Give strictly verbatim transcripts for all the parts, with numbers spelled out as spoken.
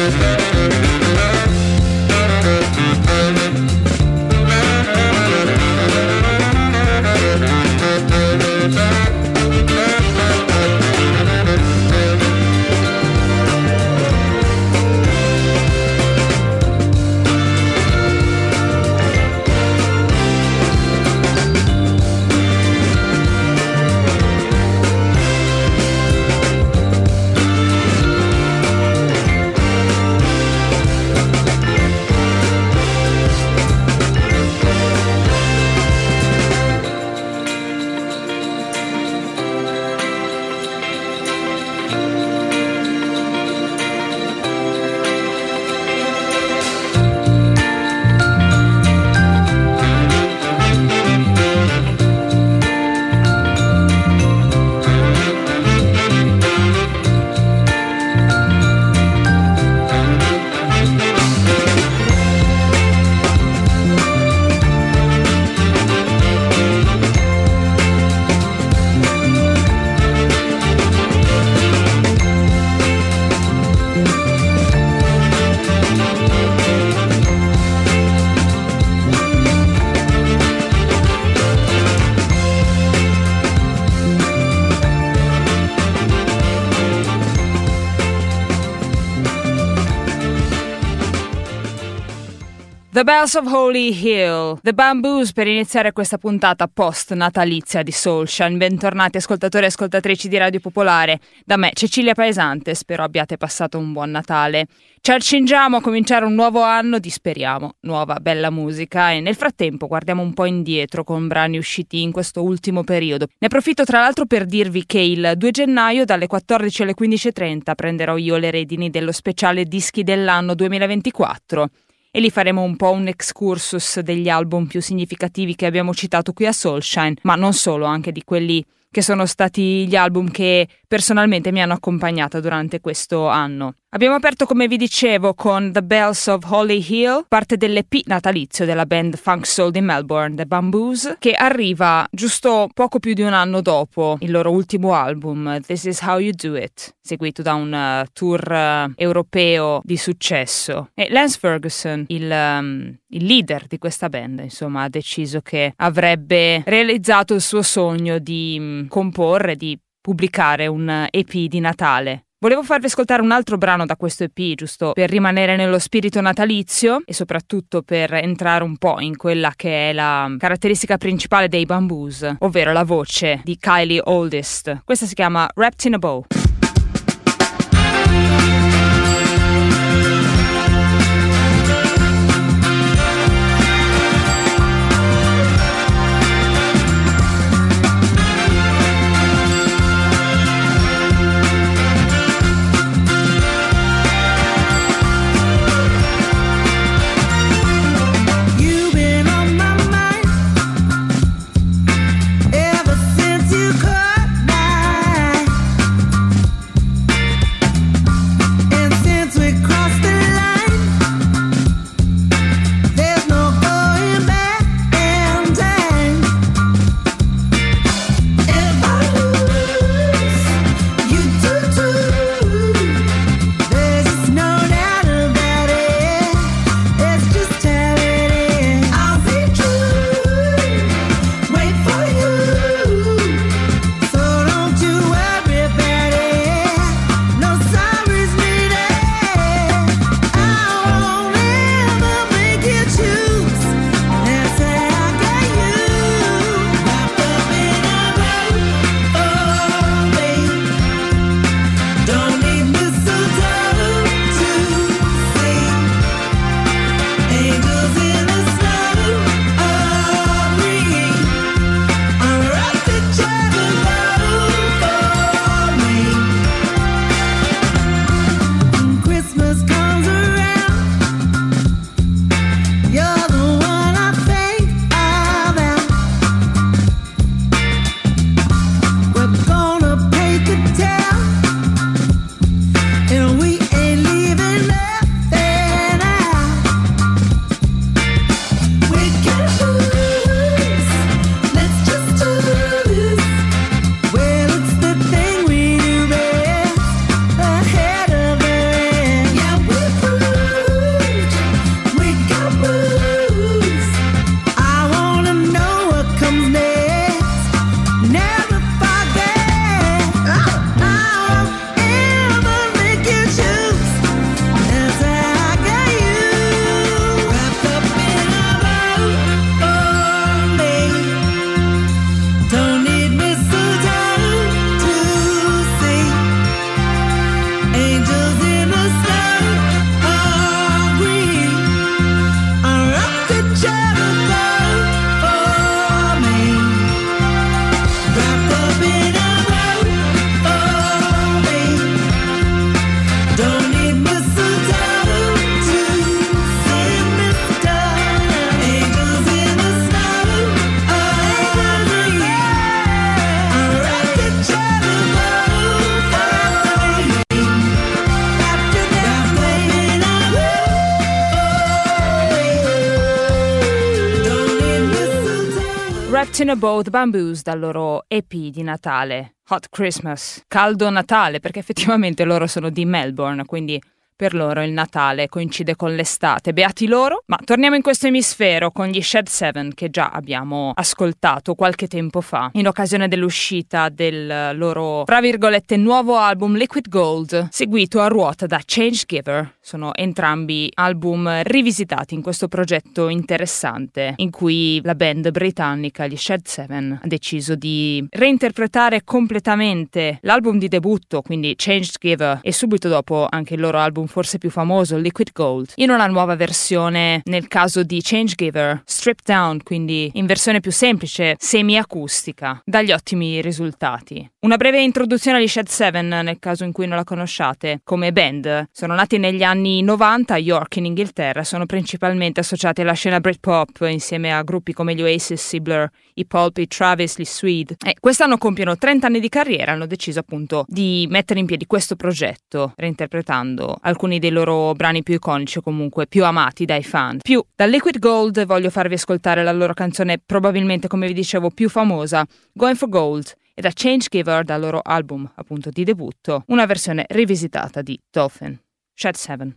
The Bells of Holy Hill, The Bamboos, per iniziare questa puntata post-natalizia di Soulshine. Bentornati ascoltatori e ascoltatrici di Radio Popolare. Da me, Cecilia Paesante, spero abbiate passato un buon Natale. Ci accingiamo a cominciare un nuovo anno di, speriamo, nuova bella musica e nel frattempo guardiamo un po' indietro con brani usciti in questo ultimo periodo. Ne approfitto tra l'altro per dirvi che il due gennaio dalle quattordici alle quindici e trenta prenderò io le redini dello speciale Dischi dell'anno duemilaventiquattro. E lì faremo un po' un excursus degli album più significativi che abbiamo citato qui a Soulshine, ma non solo, anche di quelli che sono stati gli album che personalmente mi hanno accompagnata durante questo anno. Abbiamo aperto, come vi dicevo, con The Bells of Holy Hill, parte dell'E P natalizio della band funk soul di Melbourne, The Bamboos, che arriva giusto poco più di un anno dopo il loro ultimo album, This Is How You Do It, seguito da un uh, tour uh, europeo di successo. E Lance Ferguson, il, um, il leader di questa band, insomma, ha deciso che avrebbe realizzato il suo sogno di um, comporre, di pubblicare un E P di Natale. Volevo farvi ascoltare un altro brano da questo E P, giusto per rimanere nello spirito natalizio e soprattutto per entrare un po' in quella che è la caratteristica principale dei Bamboos, ovvero la voce di Kylie Oldest. Questa si chiama Wrapped in a Bow. Ever since you caught my Trapped in a Boat, Bamboos, dal loro E P di Natale, Hot Christmas, caldo Natale, perché effettivamente loro sono di Melbourne, quindi per loro il Natale coincide con l'estate, beati loro. Ma torniamo in questo emisfero con gli Shed Seven, che già abbiamo ascoltato qualche tempo fa, in occasione dell'uscita del loro, tra virgolette, nuovo album Liquid Gold, seguito a ruota da Change Giver. Sono entrambi album rivisitati in questo progetto interessante, in cui la band britannica, gli Shed Seven, ha deciso di reinterpretare completamente l'album di debutto, quindi Change Giver, e subito dopo anche il loro album forse più famoso, Liquid Gold, in una nuova versione, nel caso di Change Giver, stripped down, quindi in versione più semplice, semi-acustica, dagli ottimi risultati. Una breve introduzione agli Shed Seven, nel caso in cui non la conosciate, come band. Sono nati negli anni novanta a York, in Inghilterra, sono principalmente associati alla scena Britpop, insieme a gruppi come gli Oasis, Sibler, i Pulp, i Travis, gli Swede. E quest'anno compiono trenta anni di carriera, hanno deciso appunto di mettere in piedi questo progetto, reinterpretando alcuni dei loro brani più iconici o comunque più amati dai fan. Più da Liquid Gold voglio farvi ascoltare la loro canzone probabilmente, come vi dicevo, più famosa, Going for Gold, e da Change Giver, dal loro album appunto di debutto, una versione rivisitata di Dolphin. Shed Seven.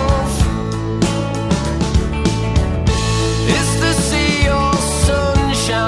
It's the sea or sunshine.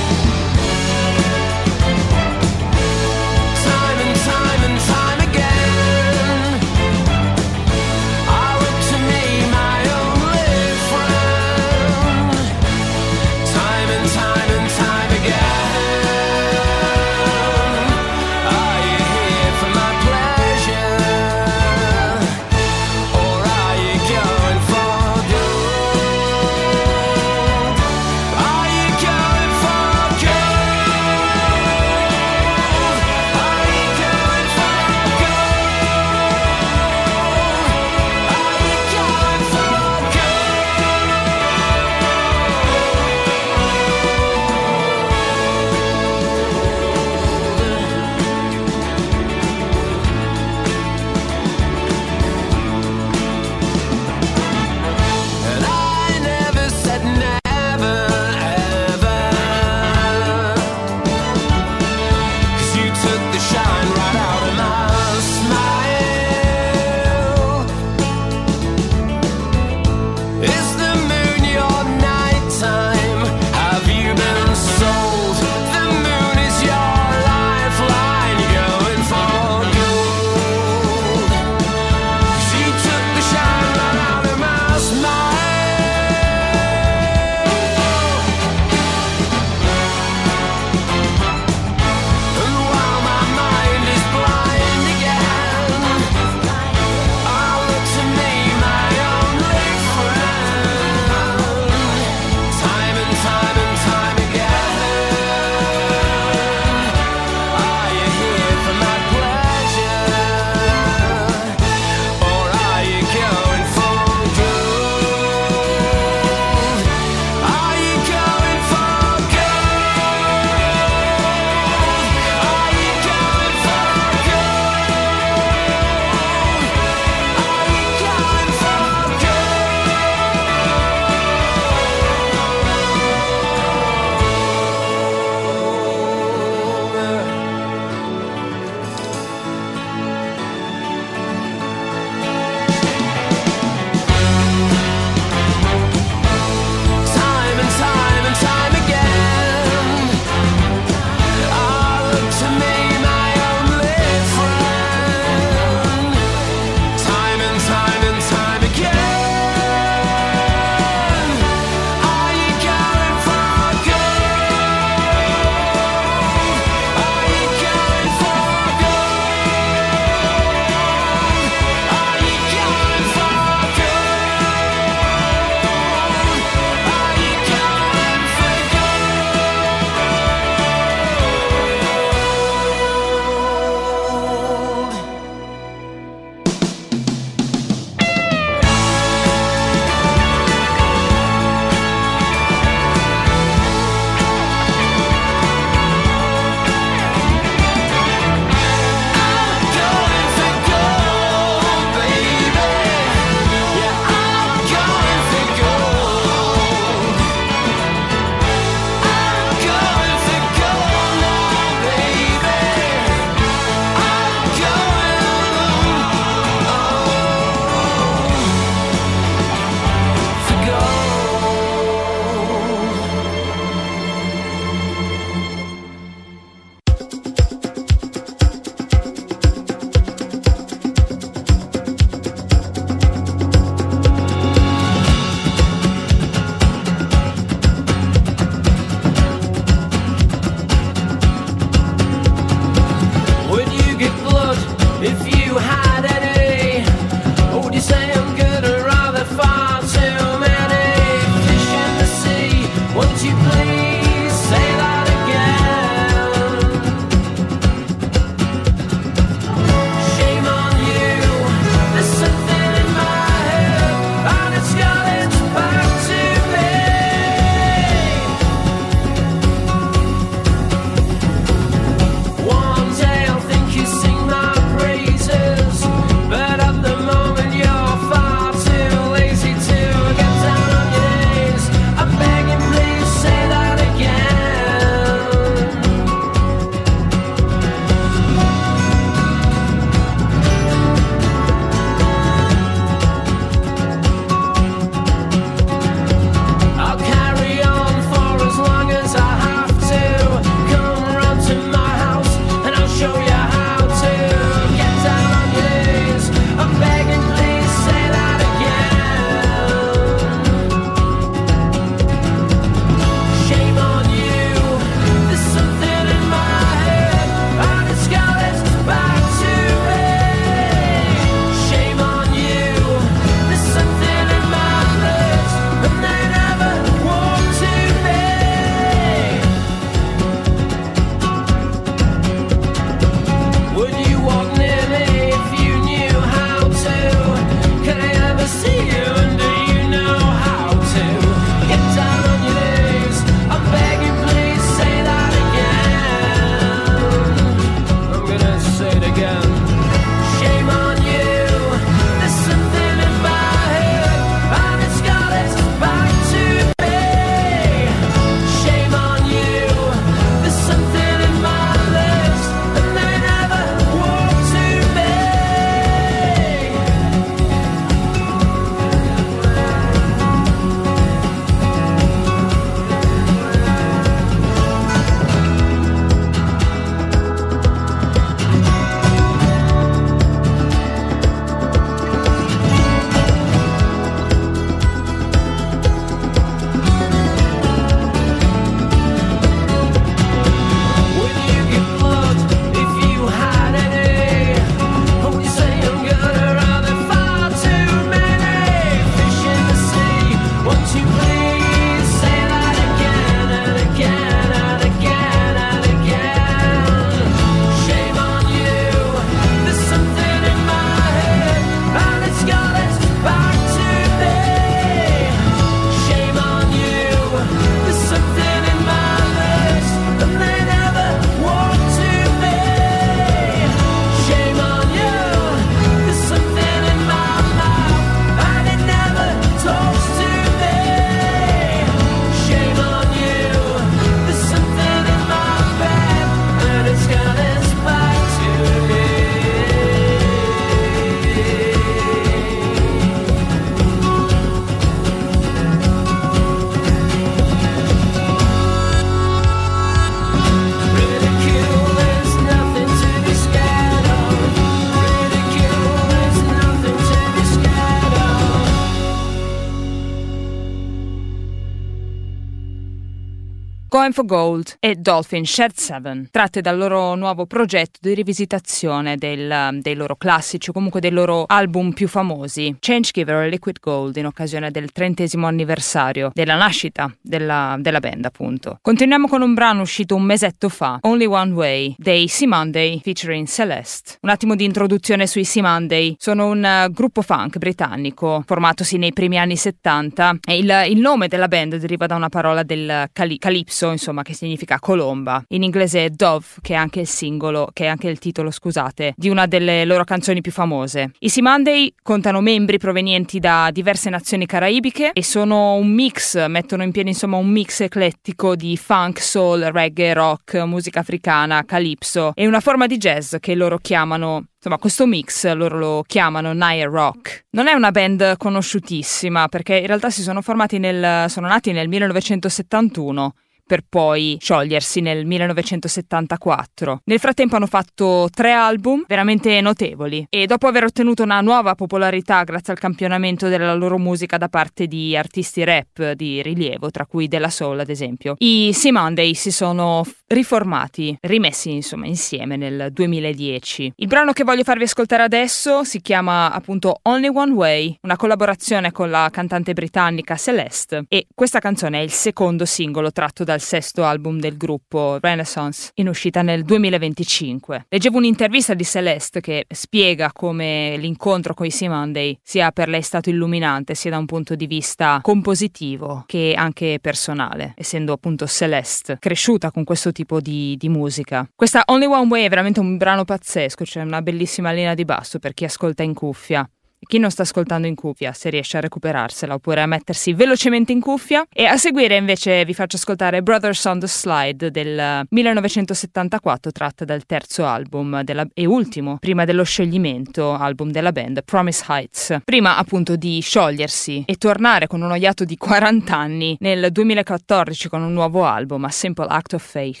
Going for Gold e Dolphin Shed seven, tratte dal loro nuovo progetto di rivisitazione del, dei loro classici o comunque dei loro album più famosi, Changegiver e Liquid Gold, in occasione del trentesimo anniversario della nascita della, della band, appunto. Continuiamo con un brano uscito un mesetto fa, Only One Way, dei C-Monday featuring Celeste. Un attimo di introduzione sui C-Monday. Sono un uh, gruppo funk britannico formatosi nei primi anni settanta e il, il nome della band deriva da una parola del cali- calypso, insomma, che significa colomba. In inglese è Dove, che è anche il singolo, che è anche il titolo, scusate, di una delle loro canzoni più famose. I C-Monday contano membri provenienti da diverse nazioni caraibiche e sono un mix, mettono in piedi insomma un mix eclettico di funk, soul, reggae, rock, musica africana, calypso e una forma di jazz che loro chiamano, insomma questo mix loro lo chiamano Naya Rock. Non è una band conosciutissima perché in realtà si sono formati nel, sono nati nel millenovecentosettantuno per poi sciogliersi nel millenovecentosettantaquattro. Nel frattempo hanno fatto tre album veramente notevoli e dopo aver ottenuto una nuova popolarità grazie al campionamento della loro musica da parte di artisti rap di rilievo, tra cui Della Soul ad esempio, i C-Monday si sono riformati, rimessi insomma insieme nel duemiladieci. Il brano che voglio farvi ascoltare adesso si chiama appunto Only One Way, una collaborazione con la cantante britannica Celeste, e questa canzone è il secondo singolo tratto dal sesto album del gruppo, Renaissance, in uscita nel duemilaventicinque. Leggevo un'intervista di Celeste che spiega come l'incontro con i C-Monday sia per lei stato illuminante sia da un punto di vista compositivo che anche personale, essendo appunto Celeste cresciuta con questo tipo di, di musica. Questa Only One Way è veramente un brano pazzesco, c'è una bellissima linea di basso per chi ascolta in cuffia. Chi non sta ascoltando in cuffia, se riesce a recuperarsela oppure a mettersi velocemente in cuffia. E a seguire invece vi faccio ascoltare Brothers on the Slide del millenovecentosettantaquattro, tratta dal terzo album della, e ultimo prima dello scioglimento album della band, Promise Heights, prima appunto di sciogliersi e tornare con uno iato di quaranta anni nel duemilaquattordici con un nuovo album, A Simple Act of Faith.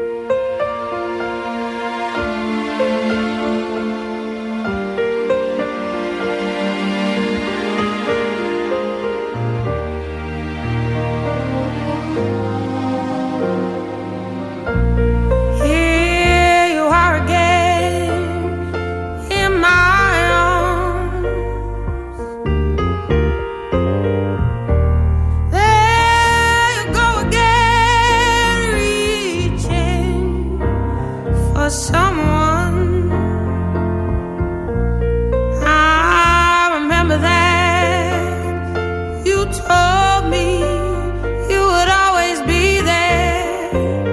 Someone I remember that you told me you would always be there.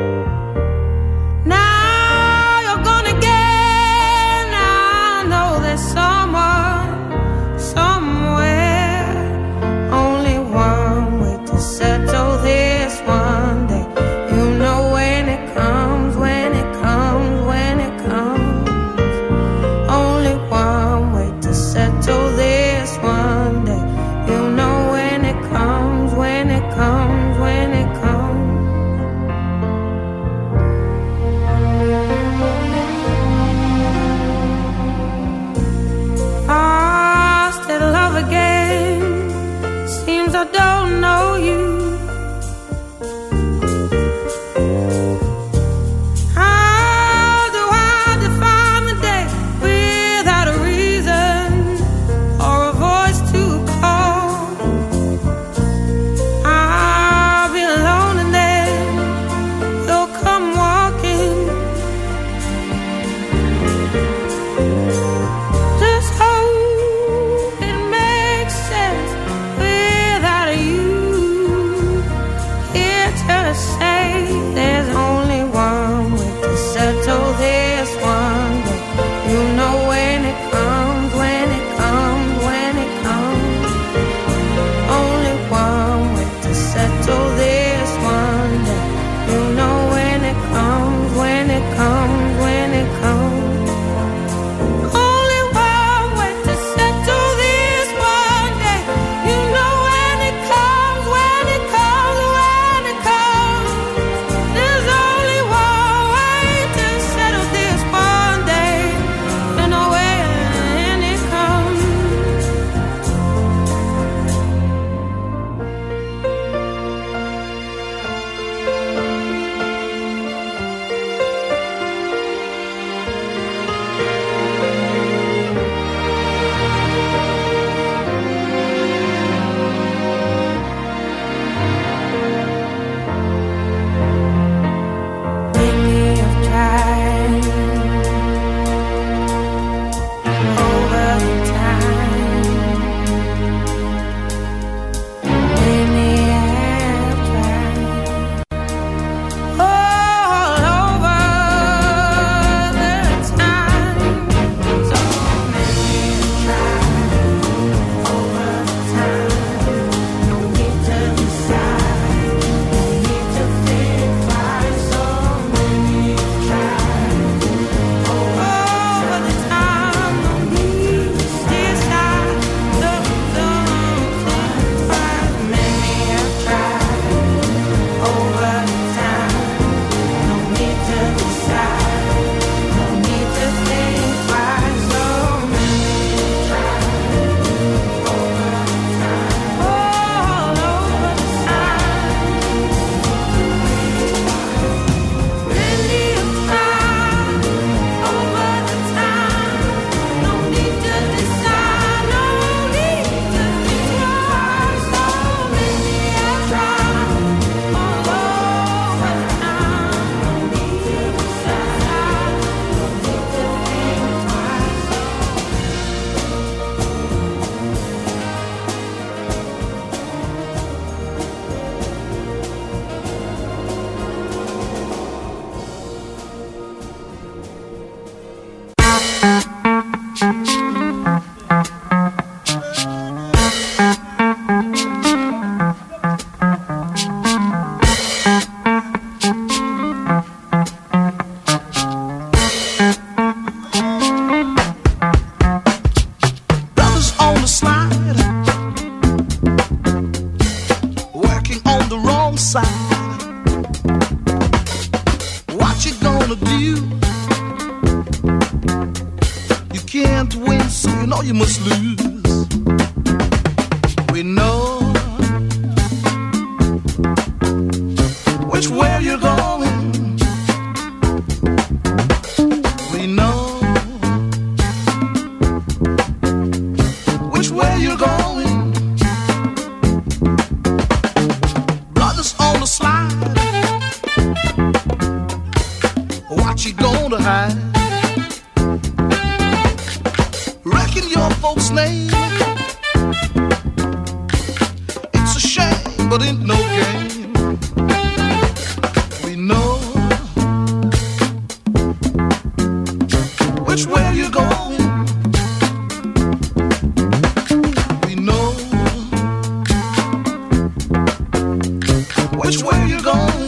Now you're gone again. I know there's someone somewhere. Only one way to settle this one day. You know when it comes, when it comes. I don't know you. How do I define the day without a reason or a voice to call? I'll be alone and then you'll come walking. Just hope it makes sense without you. There's all you must lose. We know which way you're going. We know which way you're going. Brothers on the slide, what you gonna hide? Reckon your folks' name. It's a shame, but ain't no game. We know which way you're going. We know which way you're going.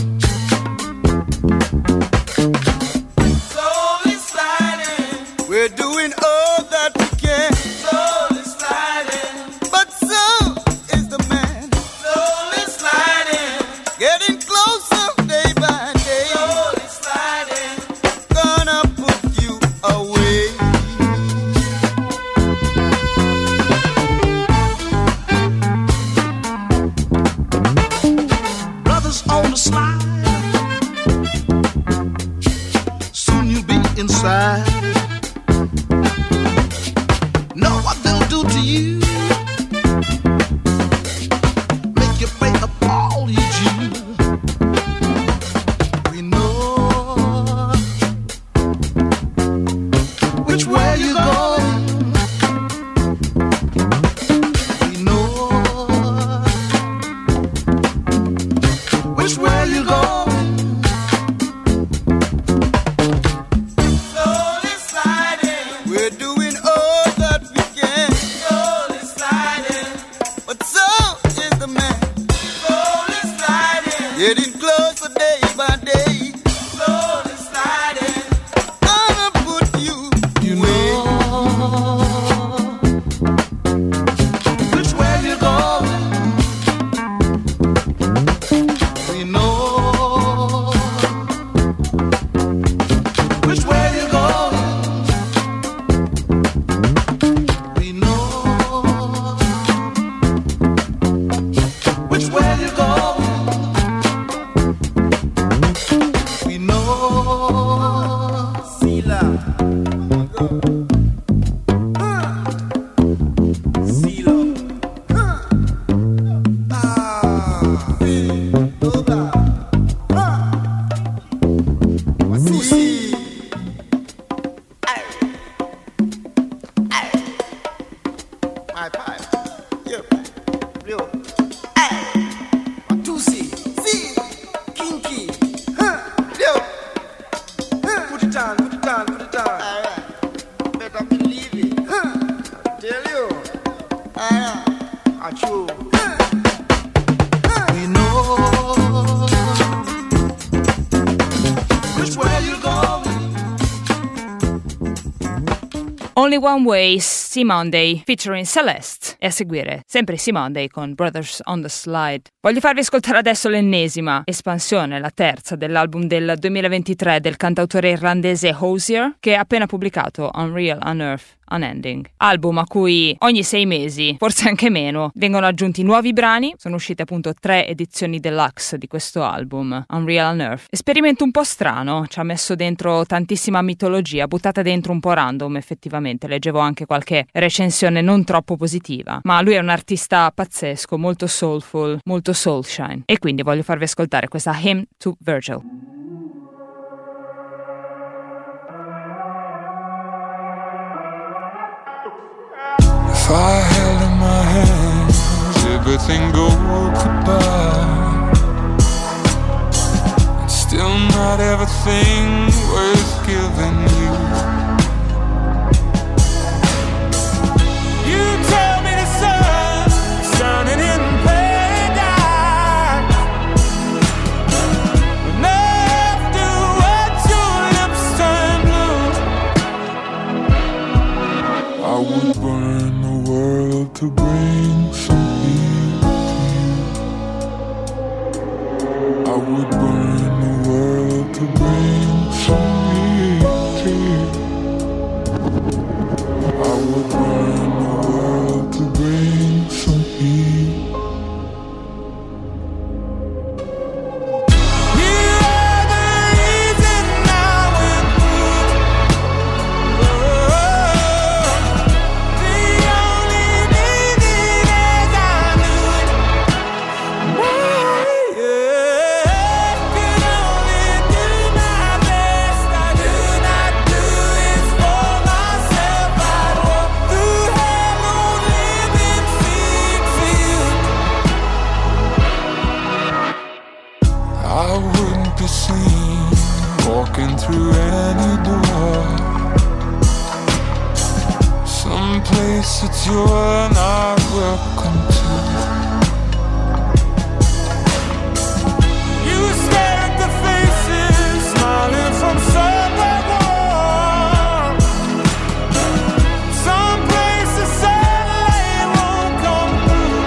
Slowly sliding, we're doing all that we can. Slowly sliding, but so is the man. Slowly sliding, getting closer day by day. Slowly sliding, gonna put you away. Brothers on the slide, soon you'll be inside. Know what they'll do to you, make you pay up all you due. We know which way you're going. We know which way you're going. Slowly sliding, we're doing all that we can. Slowly sliding, but so is the man. Slowly sliding, getting closer day by day. Slowly sliding, gonna put you You away. Know which way you're going. We know which way you're going. We know which way you're going. We know. Sila. Silo. Ah. Toda. Wasusi. My pipe. Your pipe. Yo. Watusi. Si. Kinky. Huh. Yo. Huh. Put it down, put it down, put it down. Alright. Better believe it. Huh. Tell you. Alright. Achoo. We know which way you're going. Only One Way, Simonday featuring Celeste. E a seguire sempre Simonday con Brothers on the Slide. Voglio farvi ascoltare adesso l'ennesima espansione, la terza dell'album del duemilaventitré del cantautore irlandese Hozier, che ha appena pubblicato Unreal Unearth Unending, album a cui ogni sei mesi, forse anche meno, vengono aggiunti nuovi brani. Sono uscite appunto tre edizioni deluxe di questo album, Unreal Unearth. Esperimento un po' strano, ci ha messo dentro tantissima mitologia, buttata dentro un po' random effettivamente. Leggevo anche qualche recensione non troppo positiva, ma lui è un artista pazzesco, molto soulful, molto soulshine, e quindi voglio farvi ascoltare questa Hymn to Virgil. If I held in my hands everything gold could buy, it's still not everything worth giving you. You tell me the sun shining in paradise, and afterwards your lips turn blue. I would burn the world to bring some peace to you. I would burn the world to bring some peace to you. be seen walking through any door, some place that you're not welcome to. You stare at the faces smiling from somewhere warm, some place the sunlight won't come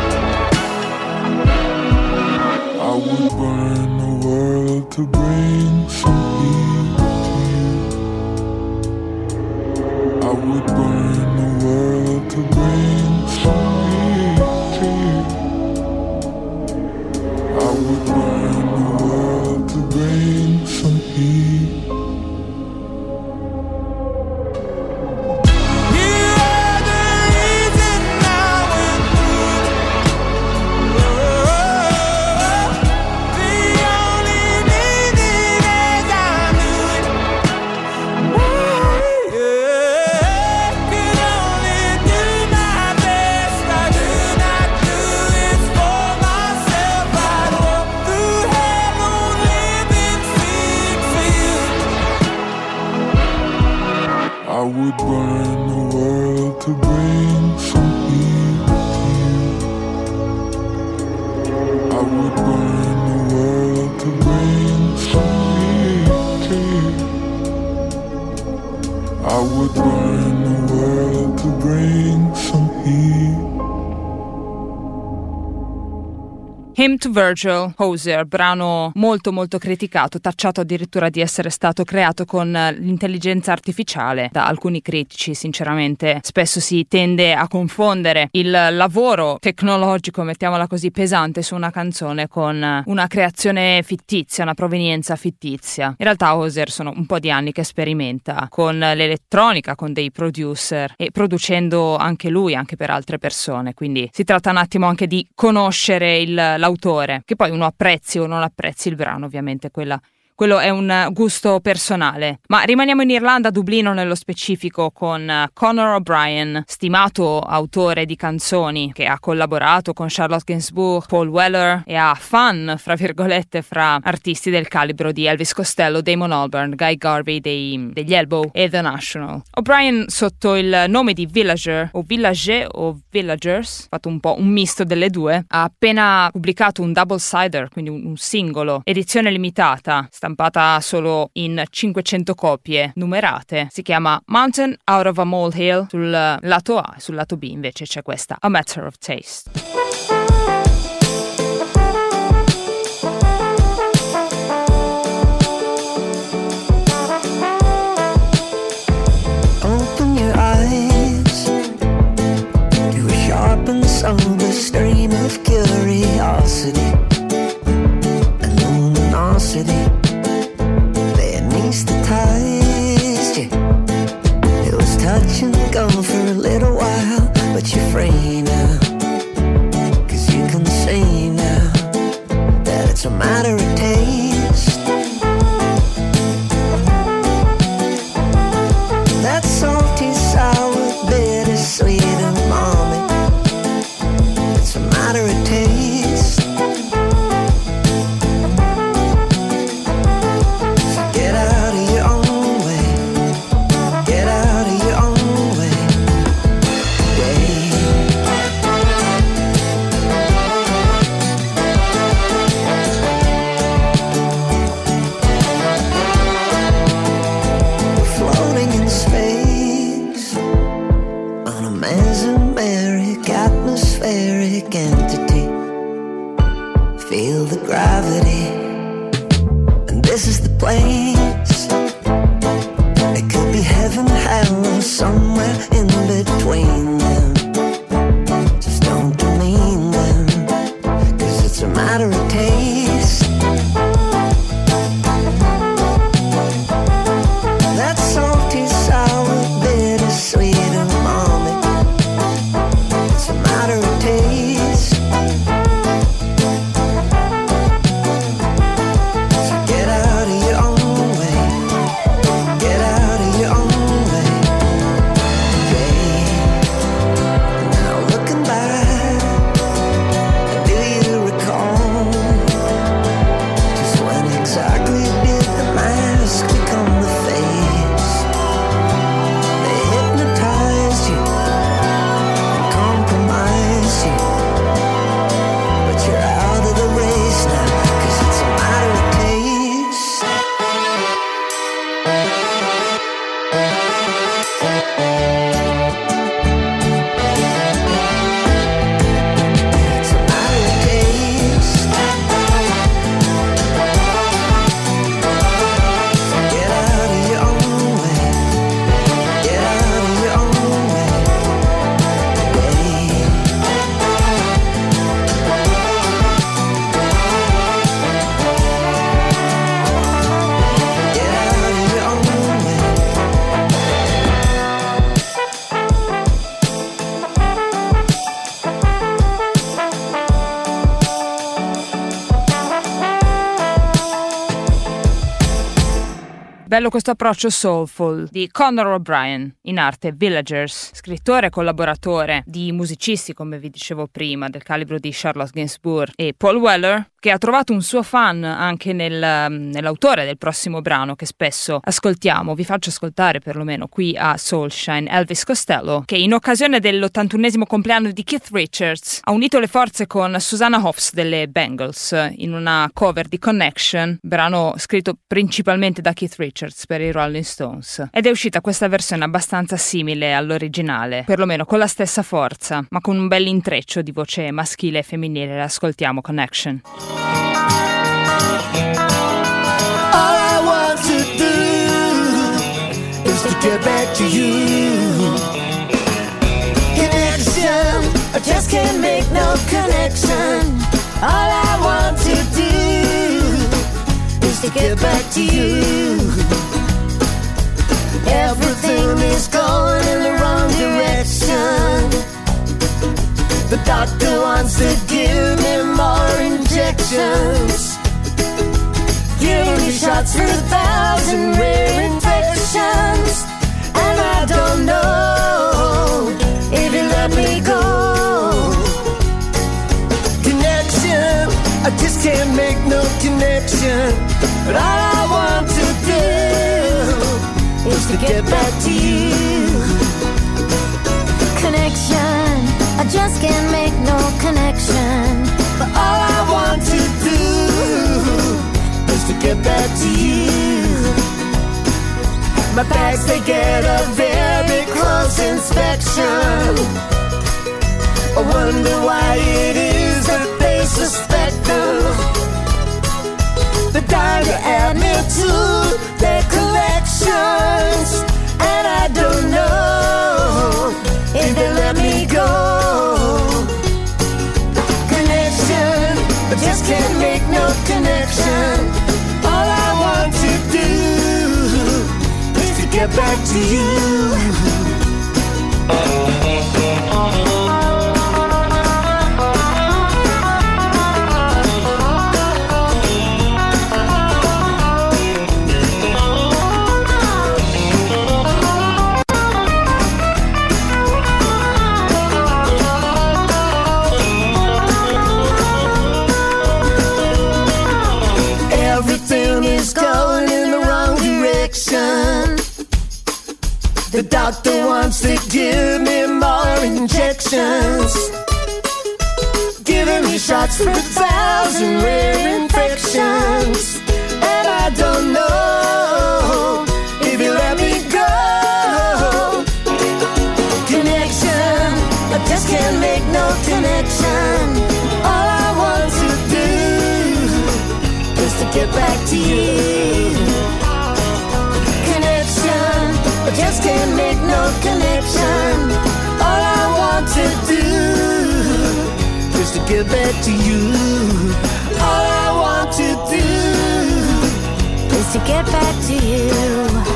through. I would burn the world to bring some heat to you. I would burn the world to bring some heat to you. I would burn the world to bring some heat. You are the reason now we're through. The only meaning is I knew it. Yeah, could only do my best. I do not do it for myself. I'd walk through hell on living feet for you. I would burn the world to bring some heat to you. I would burn the world to bring some heat to you. I would burn the world to bring some heat. Hymn to Virgil, Hozier, brano molto molto criticato, tacciato addirittura di essere stato creato con l'intelligenza artificiale. Da alcuni critici sinceramente spesso si tende a confondere il lavoro tecnologico, mettiamola così, pesante su una canzone con una creazione fittizia, una provenienza fittizia. In realtà Hozier sono un po' di anni che sperimenta con l'elettronica, con dei producer e producendo anche lui, anche per altre persone, quindi si tratta un attimo anche di conoscere il l'autore, che poi uno apprezzi o non apprezzi il brano, ovviamente quella quello è un gusto personale. Ma rimaniamo in Irlanda, a Dublino nello specifico, con Conor O'Brien, stimato autore di canzoni che ha collaborato con Charlotte Gainsbourg, Paul Weller e ha fan, fra virgolette, fra artisti del calibro di Elvis Costello, Damon Albarn, Guy Garvey dei, degli Elbow e The National. O'Brien, sotto il nome di Villager o Villager o Villagers, fatto un po' un misto delle due, ha appena pubblicato un double-sider, quindi un, un singolo, edizione limitata, stampata solo in cinquecento copie numerate. Si chiama Mountain Out of a Molehill sul lato A, sul lato B invece c'è questa A Matter of Taste. Sober stream of curiosity and luminosity anesthetised you. It was touch and go for a little while, but you're free now, 'cause you can see now that it's a matter of taste. That salty, sour, bittersweet umami, it's a matter of taste. So get out of your own way, get out of your own way, way. We're floating in space on a mesmeric atmospheric entity. Feel the gravity, and this is the place. It could be heaven, hell, or somewhere in between them. Just don't demean them, 'cause it's a matter of taste. That salty, sour, bittersweet umami, it's a matter of taste. So get out of your own way, get out of your own way, babe. Bello questo approccio soulful di Conor O'Brien, in arte Villagers, scrittore e collaboratore di musicisti, come vi dicevo prima, del calibro di Charlotte Gainsbourg e Paul Weller, che ha trovato un suo fan anche nel, nell'autore del prossimo brano che spesso ascoltiamo, vi faccio ascoltare perlomeno qui a Soulshine, Elvis Costello, che in occasione dell'ottantunesimo compleanno di Keith Richards ha unito le forze con Susanna Hoffs delle Bangles in una cover di Connection, brano scritto principalmente da Keith Richards per i Rolling Stones, ed è uscita questa versione abbastanza simile all'originale, perlomeno con la stessa forza, ma con un bel intreccio di voce maschile e femminile. Ascoltiamo Connection. All I want to do is to get back to you. Connection, I just can't make no connection. All I want to do is to get back to you. Everything is going in the wrong direction. The doctor wants to give me more injections, giving me shots for a thousand rare infections, and I don't know if you let me go. Connection, I just can't make no connection, but all I want to do is to get back to you. Connection, I just can't make no connection, but all I want to do is to get back to you. My bags, they get a very close inspection. I wonder why it is that they suspect them. They're dying to add me to their collections, and I don't know if they let me go. Connection, I just can't make no connection. All I want to do is to get back to you. The doctor wants to give me more injections, giving me shots for a thousand rare infections, and I don't know if you let me go. Connection, I just can't make no connection. All I want to do is to get back to you. I just can't make no connection. All I want to do is to get back to you. All I want to do is to get back to you.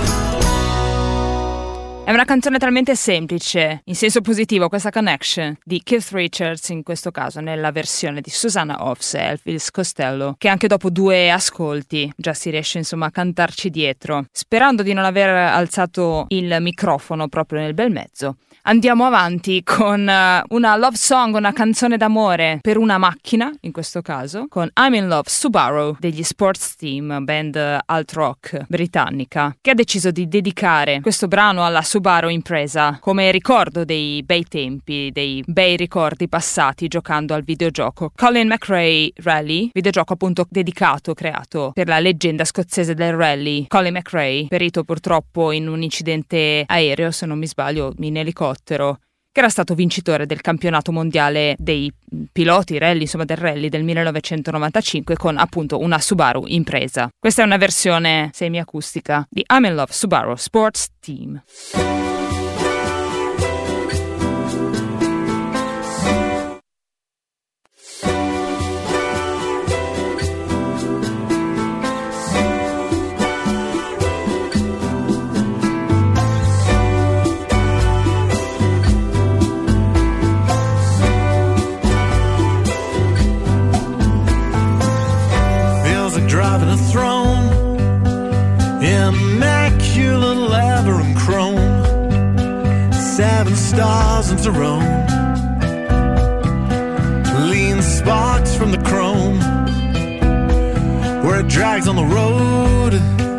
È una canzone talmente semplice, in senso positivo, questa Connection di Keith Richards, in questo caso nella versione di Susanna Hoffs e Elvis Costello, che anche dopo due ascolti già si riesce insomma a cantarci dietro. Sperando di non aver alzato il microfono proprio nel bel mezzo, andiamo avanti con uh, una love song, una canzone d'amore per una macchina, in questo caso, con I'm in Love Subaru degli Sports Team, band alt rock britannica, che ha deciso di dedicare questo brano alla Subaru Impreza come ricordo dei bei tempi, dei bei ricordi passati giocando al videogioco Colin McRae Rally, videogioco appunto dedicato, creato per la leggenda scozzese del rally Colin McRae, perito purtroppo in un incidente aereo, se non mi sbaglio, in elicottero, che era stato vincitore del campionato mondiale dei piloti rally, insomma del rally del millenovecentonovantacinque, con appunto una Subaru Impreza. Questa è una versione semiacustica di I'm in Love Subaru Sports Team. Driving a throne in carving stars into Rome. Lean sparks from the chrome where it drags on the road.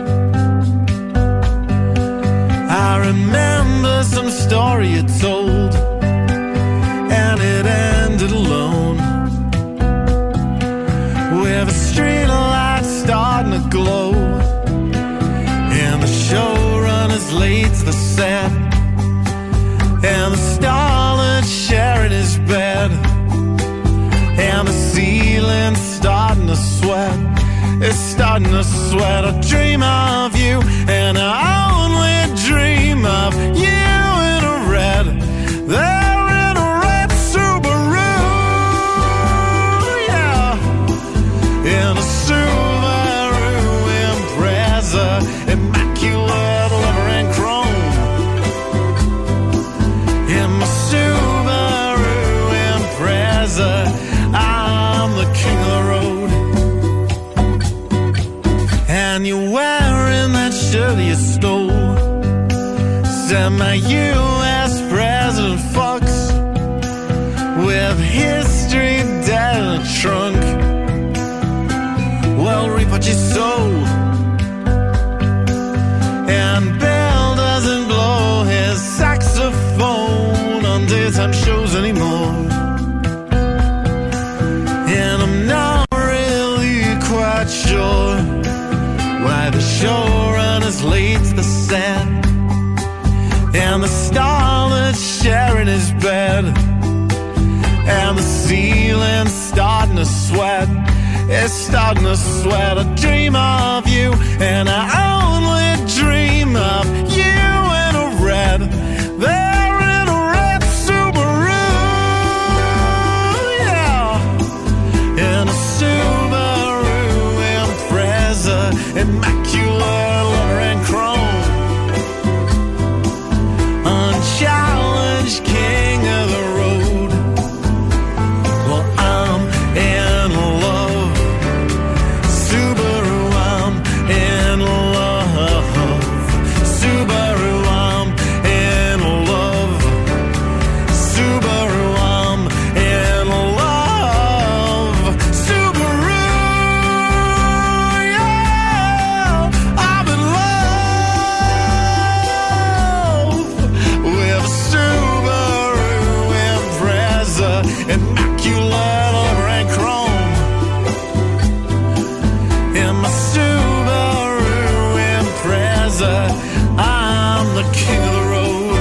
I remember some story you told, and it ended alone, with a street light starting to glow, and the showrunner's late to the set, and the starlet sharing his bed, and the ceiling's starting to sweat. It's starting to sweat. I dream of you, and I only dream of you in a red. There in a red Subaru, yeah, in a Subaru Impreza, immaculate leather and chrome. In my Subaru Impreza, I'm the king of the road. And you're wearing that shirt you stole, sent my U S President Fox, with history dead in a trunk. Well, reap what you sow, and Bill doesn't blow his saxophone on daytime shows anymore. And I'm not really quite sure why the showrunner's late to the set, and the starlet's sharing his bed, and the ceiling's starting to sweat. It's starting to sweat. I dream of you, and I only dream of you in a red. There in a red Subaru, yeah, in a Subaru Impreza, immaculate leather and chrome. Unchallenged king of the road. Well, I'm in love. Subaru, I'm in love. Subaru, I'm in love. Subaru, I'm in love. Subaru, yeah, I'm in love with a Subaru Impreza, immaculate leather and chrome. In my Subaru Impreza, I'm the king of the road.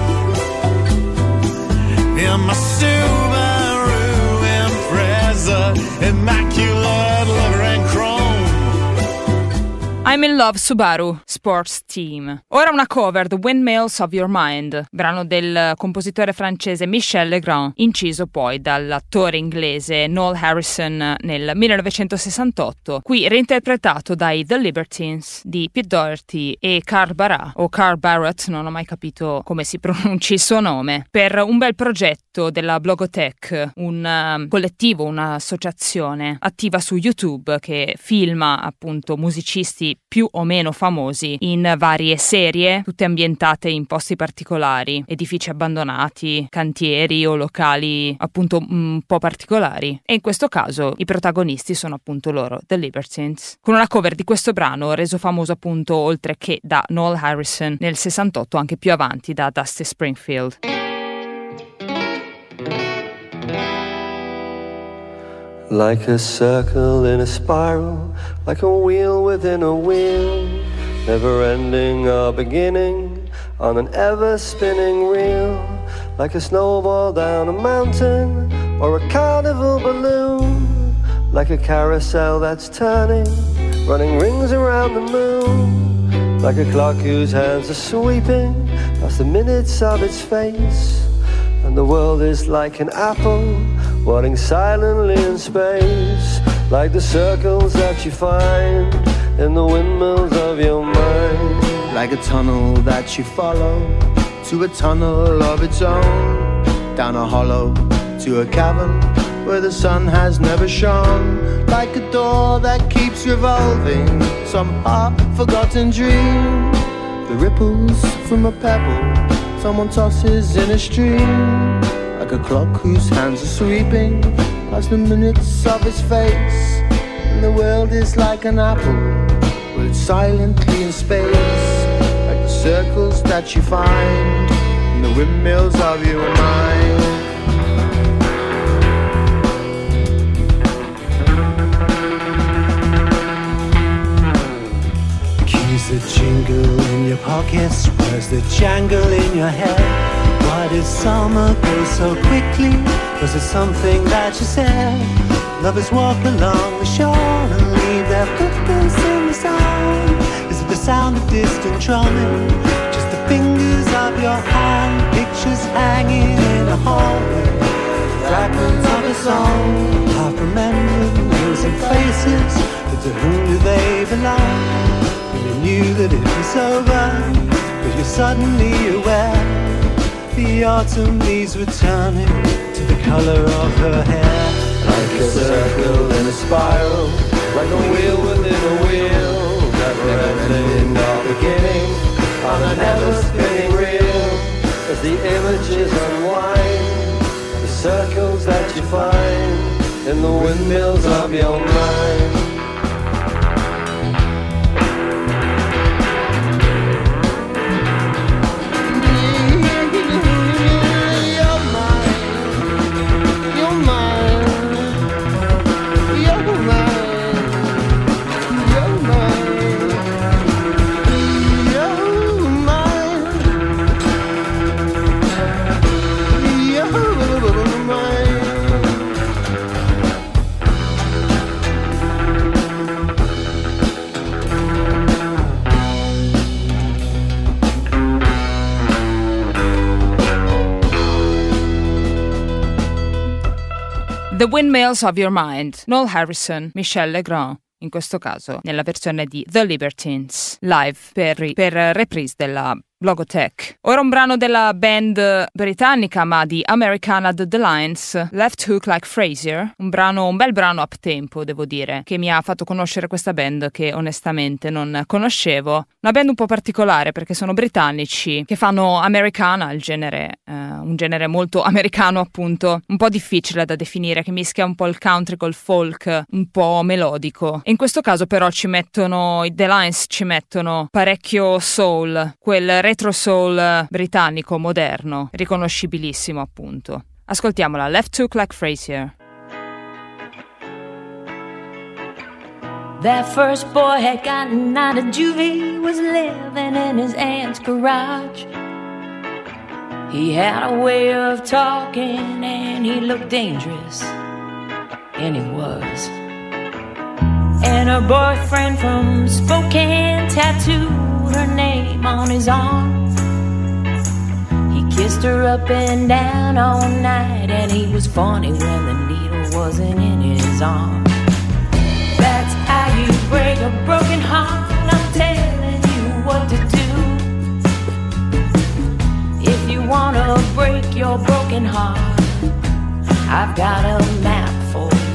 In my Subaru Impreza, immaculate leather and chrome. I'm in Love Subaru Sports Team. Ora una cover, The Windmills of Your Mind, brano del compositore francese Michel Legrand, inciso poi dall'attore inglese Noel Harrison nel millenovecentosessantotto, qui reinterpretato dai The Libertines di Pete Doherty e Carl Barat, o Carl Barrett, non ho mai capito come si pronunci il suo nome, per un bel progetto della Blogotech, un uh, collettivo, un'associazione attiva su YouTube che filma appunto musicisti più o meno famosi in varie serie, tutte ambientate in posti particolari, edifici abbandonati, cantieri o locali appunto un po' particolari, e in questo caso i protagonisti sono appunto loro, The Libertines, con una cover di questo brano reso famoso appunto oltre che da Noel Harrison nel sessantotto anche più avanti da Dusty Springfield. Like a circle in a spiral, like a wheel within a wheel, never ending or beginning on an ever spinning reel, like a snowball down a mountain or a carnival balloon, like a carousel that's turning, running rings around the moon, like a clock whose hands are sweeping past the minutes of its face, and the world is like an apple walking silently in space, like the circles that you find in the windmills of your mind, like a tunnel that you follow to a tunnel of its own, down a hollow to a cavern where the sun has never shone, like a door that keeps revolving, some half-forgotten dream, the ripples from a pebble someone tosses in a stream, like a clock whose hands are sweeping past the minutes of his face. And the world is like an apple, well, it's silently in space, like the circles that you find in the windmills of your mind. Keys that jingle in your pockets, where's the jangle in your head? Why did summer go so quickly? Was it something that you said? Lovers walk along the shore and leave their footprints in the sand. Is it the sound of distant drumming? Just the fingers of your hand? Pictures hanging in the hallway, fragments of a song, half remembered names and faces, but to whom do they belong? When you knew that it was over, but you're suddenly aware the autumn leaves were turning to the color of her hair. Like a circle in a spiral, like a wheel within a wheel, never ending nor beginning, on a never spinning reel. As the images unwind, the circles that you find in the windmills of your mind. The Windmills of Your Mind, Noel Harrison, Michel Legrand, in questo caso nella versione di The Libertines, live per, per reprise della Logotech. Ora un brano della band britannica ma di Americana The Lines, Left Hook Like Frasier, un brano, un bel brano up tempo devo dire, che mi ha fatto conoscere questa band che onestamente non conoscevo. Una band un po' particolare perché sono britannici che fanno Americana, il genere, eh, un genere molto americano appunto, un po' difficile da definire, che mischia un po' il country col folk, un po' melodico. E in questo caso però ci mettono, i The Lines ci mettono parecchio soul, quel retro soul britannico moderno, riconoscibilissimo appunto. Ascoltiamola, Left Hook Like Frasier. That first boy had gotten out of juvie, was living in his aunt's garage. He had a way of talking and he looked dangerous, and he was. And her boyfriend from Spokane tattooed her name on his arm. He kissed her up and down all night, and he was funny when the needle wasn't in his arm. That's how you break a broken heart, I'm telling you what to do. If you wanna break your broken heart, I've got a map for you.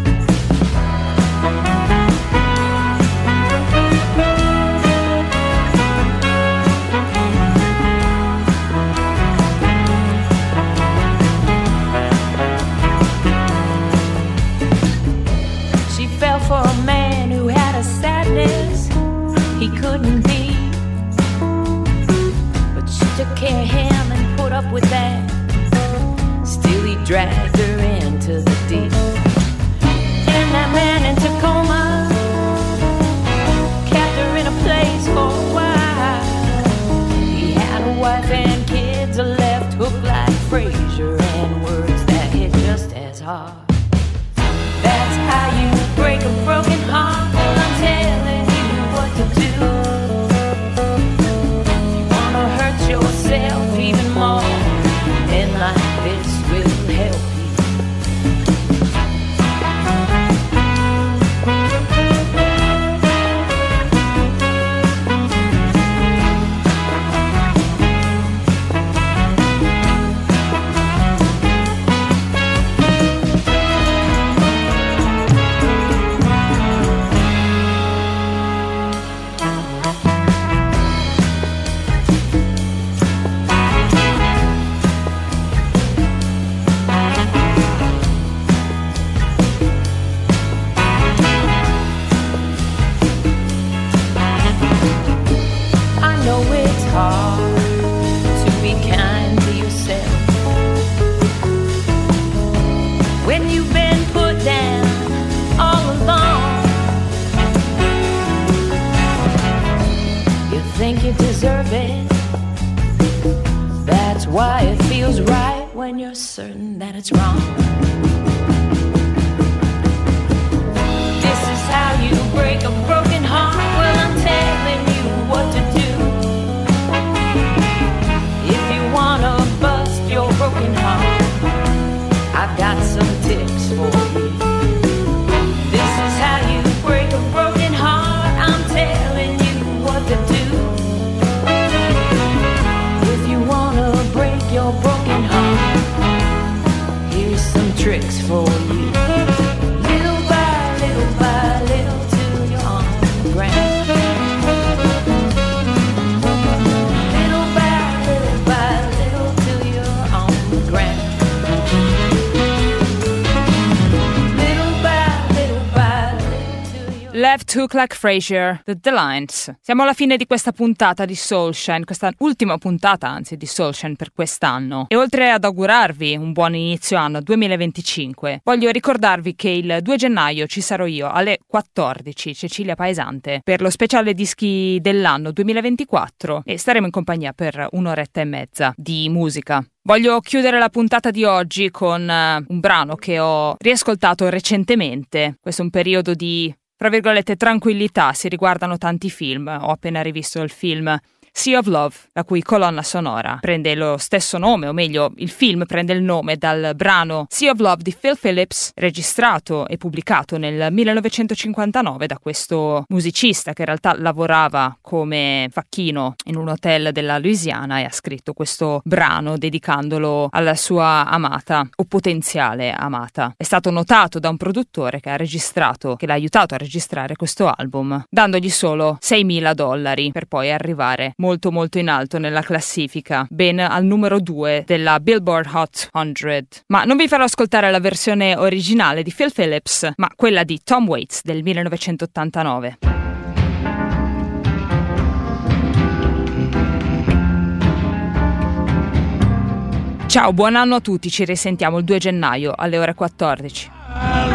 For a man who had a sadness he couldn't be, but she took care of him and put up with that. Still he dragged her into the deep. And that man in Tacoma kept her in a place for a while. He had a wife and kids, a left hook like Frasier, and words that hit just as hard. That's how you break a broken heart. Well, I'm telling you what to do. You wanna hurt yourself even more, and like this will help you. you deserve it. That's why it feels right when you're certain that it's wrong. This is how you break a broken heart. Well, I'm telling you what to do. If you wanna bust your broken heart, I've got some tips for you. This is how you break a broken heart. I'm telling you what to do. If you wanna break your broken heart, here's some tricks for you. Little by little by little till you're on the ground. Little by little by little till you're on the ground. Little by little by little till you're Left Hook Like Frasier, The Lines. Siamo alla fine di questa puntata di Soulshine, questa ultima puntata anzi di Soulshine per quest'anno. E oltre ad augurarvi un buon inizio anno duemilaventicinque, voglio ricordarvi che il due gennaio ci sarò io alle quattordici, Cecilia Paesante, per lo speciale dischi dell'anno duemilaventiquattro e staremo in compagnia per un'oretta e mezza di musica. Voglio chiudere la puntata di oggi con uh, un brano che ho riascoltato recentemente. Questo è un periodo di, tra virgolette, tranquillità, si riguardano tanti film. Ho appena rivisto il film Sea of Love, la cui colonna sonora prende lo stesso nome, o meglio, il film prende il nome dal brano Sea of Love di Phil Phillips, registrato e pubblicato nel millenovecentocinquantanove da questo musicista che in realtà lavorava come facchino in un hotel della Louisiana e ha scritto questo brano dedicandolo alla sua amata o potenziale amata. È stato notato da un produttore che ha registrato, che l'ha aiutato a registrare questo album, dandogli solo seimila dollari per poi arrivare molto molto in alto nella classifica, ben al numero due della Billboard Hot cento. Ma non vi farò ascoltare la versione originale di Phil Phillips, ma quella di Tom Waits del millenovecentottantanove. Ciao, buon anno a tutti, ci risentiamo il due gennaio alle ore quattordici.